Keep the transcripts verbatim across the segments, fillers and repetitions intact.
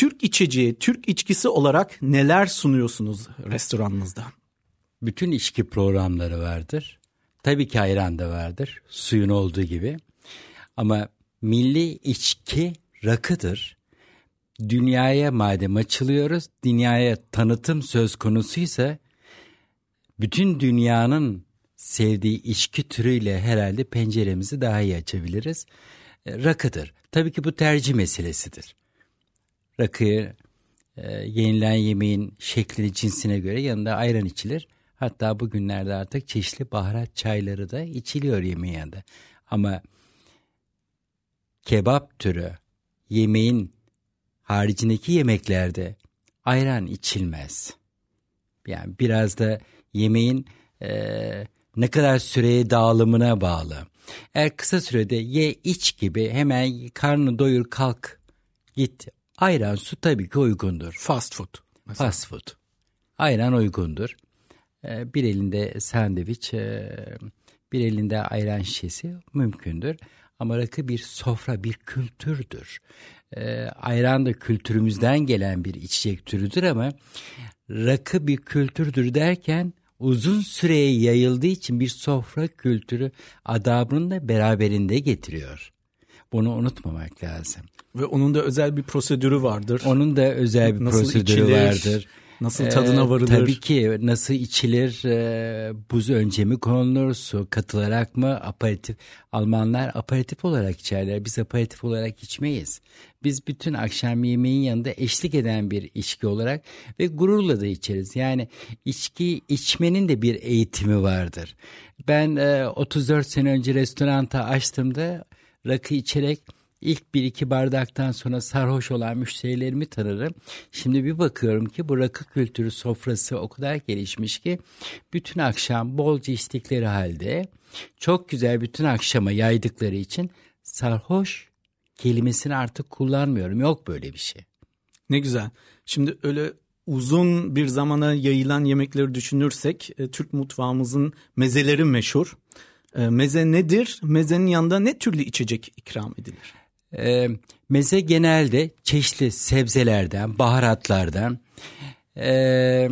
Türk içeceği, Türk içkisi olarak neler sunuyorsunuz restoranınızda? Bütün içki programları vardır. Tabii ki ayran da vardır, suyun olduğu gibi. Ama milli içki rakıdır. Dünyaya madem açılıyoruz, dünyaya tanıtım söz konusuysa bütün dünyanın sevdiği içki türüyle herhalde penceremizi daha iyi açabiliriz. Rakıdır. Tabii ki bu tercih meselesidir. Rakıyı e, yenilen yemeğin şekline, cinsine göre yanında ayran içilir. Hatta bugünlerde artık çeşitli baharat çayları da içiliyor yemeğin yanında. Ama kebap türü yemeğin haricindeki yemeklerde ayran içilmez. Yani biraz da yemeğin e, ne kadar süreye dağılımına bağlı. Eğer kısa sürede ye iç gibi hemen karnını doyur kalk git. Ayran su tabii ki uygundur. Fast food. Mesela. Fast food. Ayran uygundur. E, bir elinde sandviç, e, bir elinde ayran şişesi mümkündür. Ama rakı bir sofra, bir kültürdür. E, ayran da kültürümüzden gelen bir içecek türüdür ama rakı bir kültürdür derken uzun süreye yayıldığı için bir sofra kültürü adabını da beraberinde getiriyor. Bunu unutmamak lazım. Ve onun da özel bir prosedürü vardır. Onun da özel bir nasıl prosedürü içilir, vardır. Nasıl tadına varılır? Ee, tabii ki nasıl içilir, e, buz önce mi konulur, su katılarak mı, aperatif. Almanlar aperatif olarak içerler, biz aperatif olarak içmeyiz. Biz bütün akşam yemeğin yanında eşlik eden bir içki olarak ve gururla da içeriz. Yani içki içmenin de bir eğitimi vardır. Ben e, otuz dört sene önce restoranta açtığımda rakı içerek İlk bir iki bardaktan sonra sarhoş olan müşterilerimi tanırım. Şimdi bir bakıyorum ki bu rakı kültürü sofrası o kadar gelişmiş ki bütün akşam bolca içtikleri halde çok güzel bütün akşama yaydıkları için sarhoş kelimesini artık kullanmıyorum. Yok böyle bir şey. Ne güzel. Şimdi öyle uzun bir zamana yayılan yemekleri düşünürsek e, Türk mutfağımızın mezeleri meşhur. E, meze nedir? Mezenin yanında ne türlü içecek ikram edilir? E, meze genelde çeşitli sebzelerden, baharatlardan, e, e,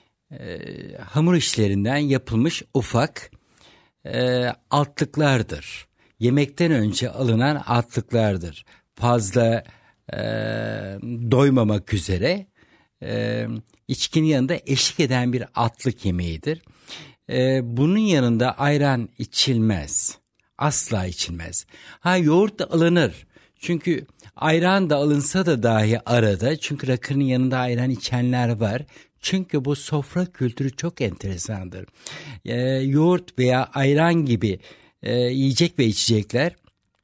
hamur işlerinden yapılmış ufak e, altlıklardır. Yemekten önce alınan altlıklardır. Fazla e, doymamak üzere e, içkinin yanında eşlik eden bir altlık yemeğidir. E, bunun yanında ayran içilmez. Asla içilmez. Ha yoğurt da alınır. Çünkü ayran da alınsa da dahi arada, çünkü rakının yanında ayran içenler var. Çünkü bu sofra kültürü çok enteresandır. Ee, yoğurt veya ayran gibi e, yiyecek ve içecekler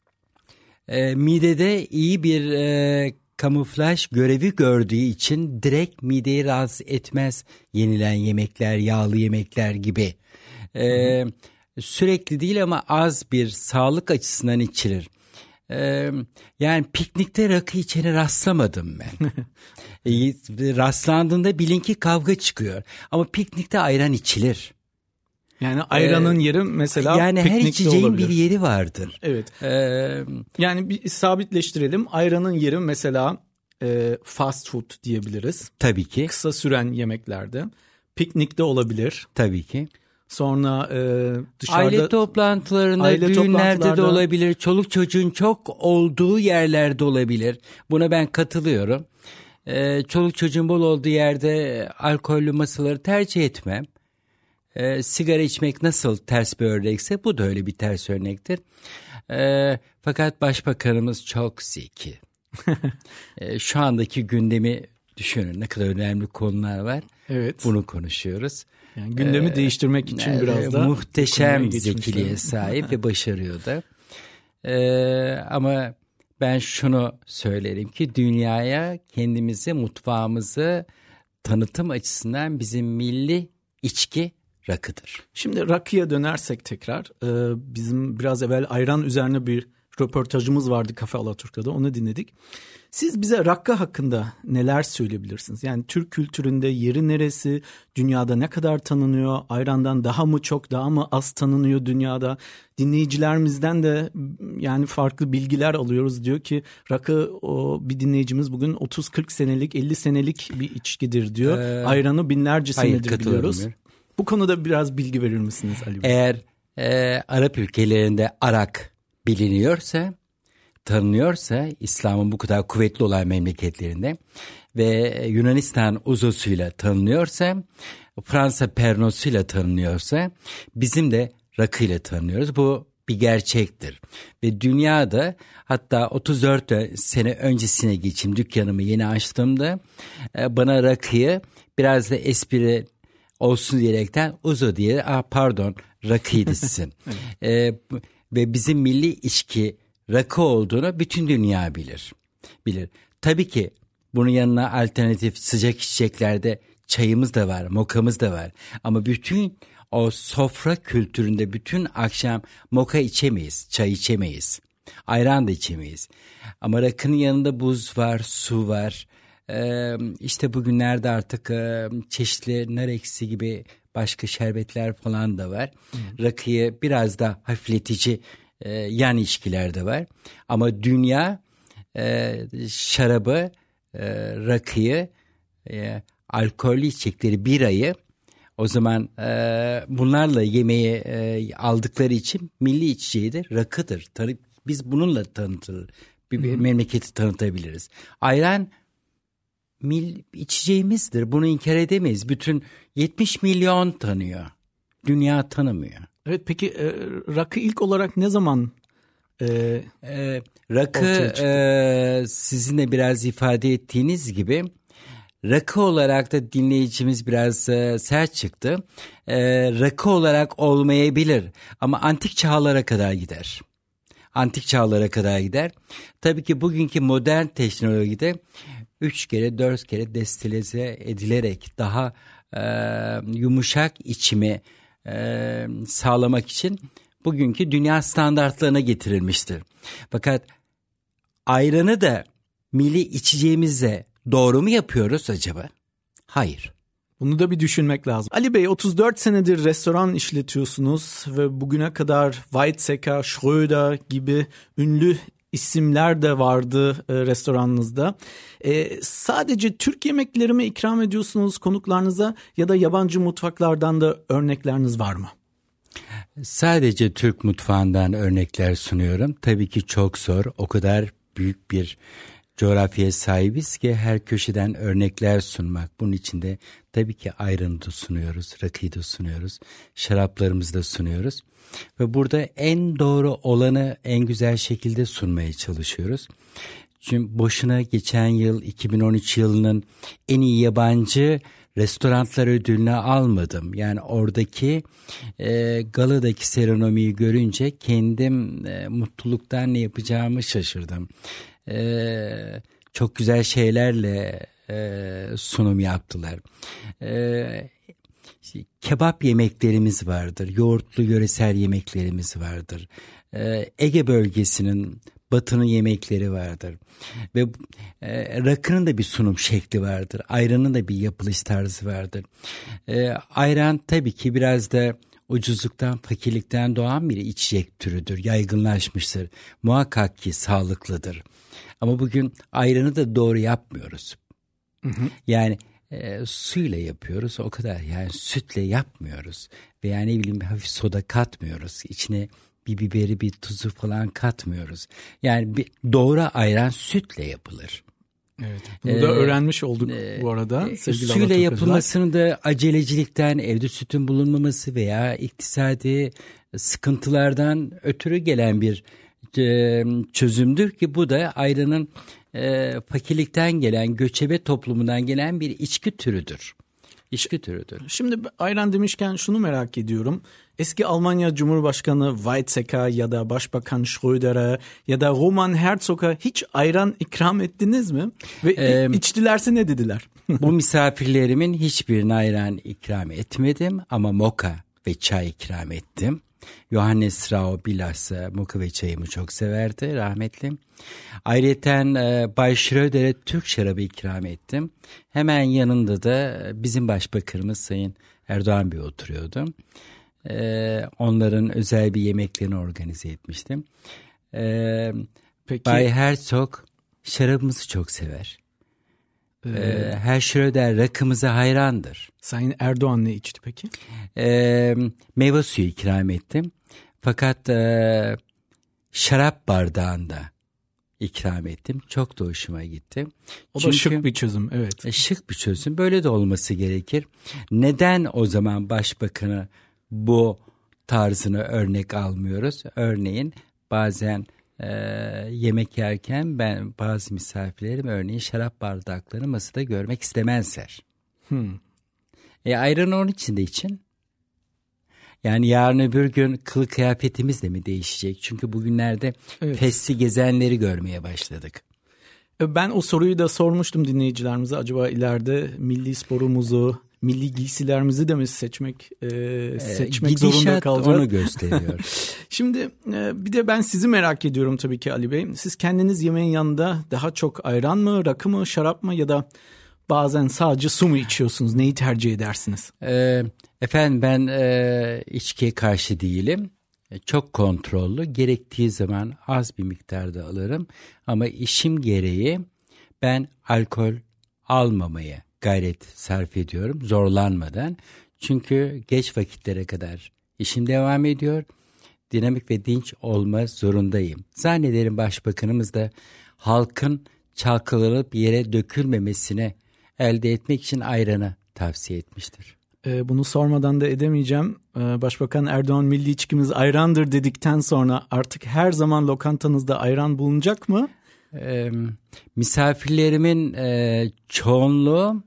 e, midede iyi bir e, kamuflaj görevi gördüğü için direkt mideyi rahatsız etmez yenilen yemekler, yağlı yemekler gibi. E, sürekli değil ama az bir sağlık açısından içilir. Ee, yani piknikte rakı içeni rastlamadım ben. e, rastlandığında bilin ki kavga çıkıyor. Ama piknikte ayran içilir. Yani ayranın ee, yeri mesela yani piknikte her içeceğin olabilir. Bir yeri vardır. Evet. Ee, yani bir sabitleştirelim. Ayranın yeri mesela e, fast food diyebiliriz. Tabii ki. Kısa süren yemeklerde. Piknikte olabilir. Tabii ki. Sonra e, dışarıda aile toplantılarında, aile düğünlerde de olabilir. Çoluk çocuğun çok olduğu yerlerde olabilir. Buna ben katılıyorum. Ee, çoluk çocuğun bol olduğu yerde alkollü masaları tercih etmem. Ee, sigara içmek nasıl ters bir örnekse bu da öyle bir ters örnektir. Ee, fakat Başbakanımız çok zeki. ee, şu andaki gündemi düşünün, ne kadar önemli konular var. Evet. Bunu konuşuyoruz. Yani gündemi ee, değiştirmek için e, biraz da muhteşem zekiliğe sahip ve başarıyor da. Ee, ama ben şunu söylerim ki dünyaya kendimizi, mutfağımızı tanıtım açısından bizim milli içki rakıdır. Şimdi rakıya dönersek tekrar e, bizim biraz evvel ayran üzerine bir röportajımız vardı Kafe Alaturka'da, onu dinledik. Siz bize rakı hakkında neler söyleyebilirsiniz? Yani Türk kültüründe yeri neresi, dünyada ne kadar tanınıyor, ayrandan daha mı çok, daha mı az tanınıyor dünyada? Dinleyicilerimizden de yani farklı bilgiler alıyoruz. Diyor ki rakı, o bir dinleyicimiz bugün otuz kırk senelik, elli senelik bir içkidir diyor. Ee, Ayranı binlerce senedir hayır, biliyoruz. Bu konuda biraz bilgi verir misiniz Ali Bey? Eğer e, Arap ülkelerinde arak biliniyorsa, tanınıyorsa, İslam'ın bu kadar kuvvetli olan memleketlerinde ve Yunanistan uzosuyla tanınıyorsa, Fransa pernosuyla tanınıyorsa, bizim de rakıyla tanınıyoruz. Bu bir gerçektir. Ve dünyada, hatta otuz dört sene öncesine geçeyim, dükkanımı yeni açtığımda bana rakıyı biraz da espri olsun diyerekten uzo diye, ah pardon rakıydı sizin. ee, ve bizim milli içki rakı olduğunu bütün dünya bilir. Bilir. Tabii ki bunun yanına alternatif sıcak içeceklerde çayımız da var, mokamız da var. Ama bütün o sofra kültüründe bütün akşam moka içemeyiz, çay içemeyiz. Ayran da içemeyiz. Ama rakının yanında buz var, su var. Ee, işte bugünlerde artık e, çeşitli nar ekşisi gibi başka şerbetler falan da var. Hmm. Rakıyı biraz da hafifletici e, yan içkiler de var. Ama dünya e, şarabı, e, rakıyı, e, alkollü içecekleri, birayı o zaman e, bunlarla yemeği e, aldıkları için milli içeceği de rakıdır. Tanı, biz bununla tanıtır, bir, bir memleketi tanıtabiliriz. Ayran mil, içeceğimizdir. Bunu inkar edemeyiz. Bütün yetmiş milyon tanıyor. Dünya tanımıyor. Evet, peki e, rakı ilk olarak ne zaman e, e, rakı e, sizin de biraz ifade ettiğiniz gibi rakı olarak da dinleyicimiz biraz e, sert çıktı. E, rakı olarak olmayabilir ama antik çağlara kadar gider. Antik çağlara kadar gider. Tabii ki bugünkü modern teknolojide üç kere dört kere destilize edilerek daha e, yumuşak içimi e, sağlamak için bugünkü dünya standartlarına getirilmiştir. Fakat ayranı da milli içeceğimizle doğru mu yapıyoruz acaba? Hayır. Bunu da bir düşünmek lazım. Ali Bey, otuz dört senedir restoran işletiyorsunuz ve bugüne kadar Weizsäcker, Schröder gibi ünlü isimler de vardı e, restoranınızda. E, sadece Türk yemekleri mi ikram ediyorsunuz konuklarınıza ya da yabancı mutfaklardan da örnekleriniz var mı? Sadece Türk mutfağından örnekler sunuyorum. Tabii ki çok zor. O kadar büyük bir coğrafyaya sahibiz ki her köşeden örnekler sunmak. Bunun içinde tabii ki ayranı da sunuyoruz, rakıyı da sunuyoruz, şaraplarımızı da sunuyoruz. Ve burada en doğru olanı en güzel şekilde sunmaya çalışıyoruz. Çünkü boşuna geçen yıl iki bin on üç yılının en iyi yabancı restoranlar ödülünü almadım. Yani oradaki e, galadaki serenomiyi görünce kendim e, mutluluktan ne yapacağımı şaşırdım. Ee, çok güzel şeylerle e, sunum yaptılar. Ee, kebap yemeklerimiz vardır. Yoğurtlu yöresel yemeklerimiz vardır. Ee, Ege bölgesinin batının yemekleri vardır. Ve e, rakının da bir sunum şekli vardır. Ayranın da bir yapılış tarzı vardır. Ee, ayran tabii ki biraz da ucuzluktan, fakirlikten doğan bir içecek türüdür. Yaygınlaşmıştır. Muhakkak ki sağlıklıdır. Ama bugün ayranı da doğru yapmıyoruz. Hı hı. Yani e, suyla yapıyoruz o kadar. Yani sütle yapmıyoruz. Veya ne bileyim hafif soda katmıyoruz. İçine bir biberi, bir tuzu falan katmıyoruz. Yani bir doğru ayran sütle yapılır. Evet, bunu ee, da öğrenmiş olduk e, bu arada. E, suyla yapılmasını da acelecilikten, evde sütün bulunmaması veya iktisadi sıkıntılardan ötürü gelen bir e, çözümdür ki bu da ayranın e, fakirlikten gelen, göçebe toplumundan gelen bir içki türüdür. İçki türüdür. Şimdi ayran demişken şunu merak ediyorum. Eski Almanya Cumhurbaşkanı Weizsäcker ya da Başbakan Schröder'e ya da Roman Herzog'a hiç ayran ikram ettiniz mi? Ve ee, içtilerse ne dediler? Bu misafirlerimin hiçbirine ayran ikram etmedim ama moka ve çay ikram ettim. Johannes Rau bilhassa moka ve çayımı çok severdi rahmetli. Ayrıyeten e, Bay Schröder'e Türk şarabı ikram ettim. Hemen yanında da bizim başbakanımız Sayın Erdoğan Bey oturuyordu. E, onların özel bir yemeklerini organize etmiştim. E, Peki. Bay Herzog şarabımızı çok sever. Ee, Herr Schröder rakımıza hayrandır. Sayın Erdoğan ne içti peki? Ee, meyve suyu ikram ettim. Fakat e, şarap bardağında ikram ettim. Çok da hoşuma gitti. O Çünkü, da şık bir çözüm, evet. E, şık bir çözüm. Böyle de olması gerekir. Neden o zaman başbakanı bu tarzını örnek almıyoruz? Örneğin bazen Ee, yemek yerken ben bazı misafirlerim örneğin şarap bardaklarını masada görmek istemezler. Hmm. E, ayranı onun içinde için. Yani yarın öbür gün kılık kıyafetimiz de mi değişecek? Çünkü bugünlerde evet. Fesli gezenleri görmeye başladık. Ben o soruyu da sormuştum dinleyicilerimize. Acaba ileride milli sporumuzu, milli giysilerimizi de mi seçmek e, seçmek Gidişat zorunda kalacağız? Onu gösteriyor. Şimdi e, bir de ben sizi merak ediyorum tabii ki Ali Bey. Siz kendiniz yemeğin yanında daha çok ayran mı, rakı mı, şarap mı ya da bazen sadece su mu içiyorsunuz? Neyi tercih edersiniz? E, efendim ben e, içkiye karşı değilim. Çok kontrollü. Gerektiği zaman az bir miktarda alırım. Ama işim gereği ben alkol almamaya gayret sarf ediyorum zorlanmadan. Çünkü geç vakitlere kadar işim devam ediyor. Dinamik ve dinç olma zorundayım. Zannederim başbakanımız da halkın çalkalanıp yere dökülmemesini elde etmek için ayranı tavsiye etmiştir. Ee, bunu sormadan da edemeyeceğim. Ee, Başbakan Erdoğan milli içkimiz ayrandır dedikten sonra artık her zaman lokantanızda ayran bulunacak mı? Ee, misafirlerimin e, çoğunluğu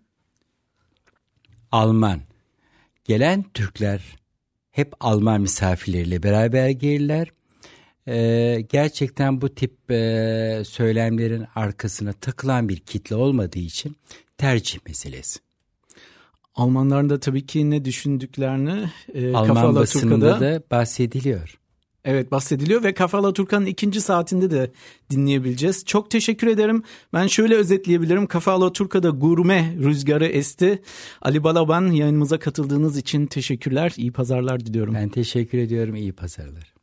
Alman. Gelen Türkler hep Alman misafirleriyle beraber gelirler. Ee, gerçekten bu tip e, söylemlerin arkasına takılan bir kitle olmadığı için tercih meselesi. Almanların da tabii ki ne düşündüklerini e, Alman basınında da bahsediliyor. Evet, bahsediliyor ve Kafa Alaturka'nın ikinci saatinde de dinleyebileceğiz. Çok teşekkür ederim. Ben şöyle özetleyebilirim. Kafa Alaturka'da gurme rüzgarı esti. Ali Balaban, yayınımıza katıldığınız için teşekkürler. İyi pazarlar diliyorum. Ben teşekkür ediyorum. İyi pazarlar.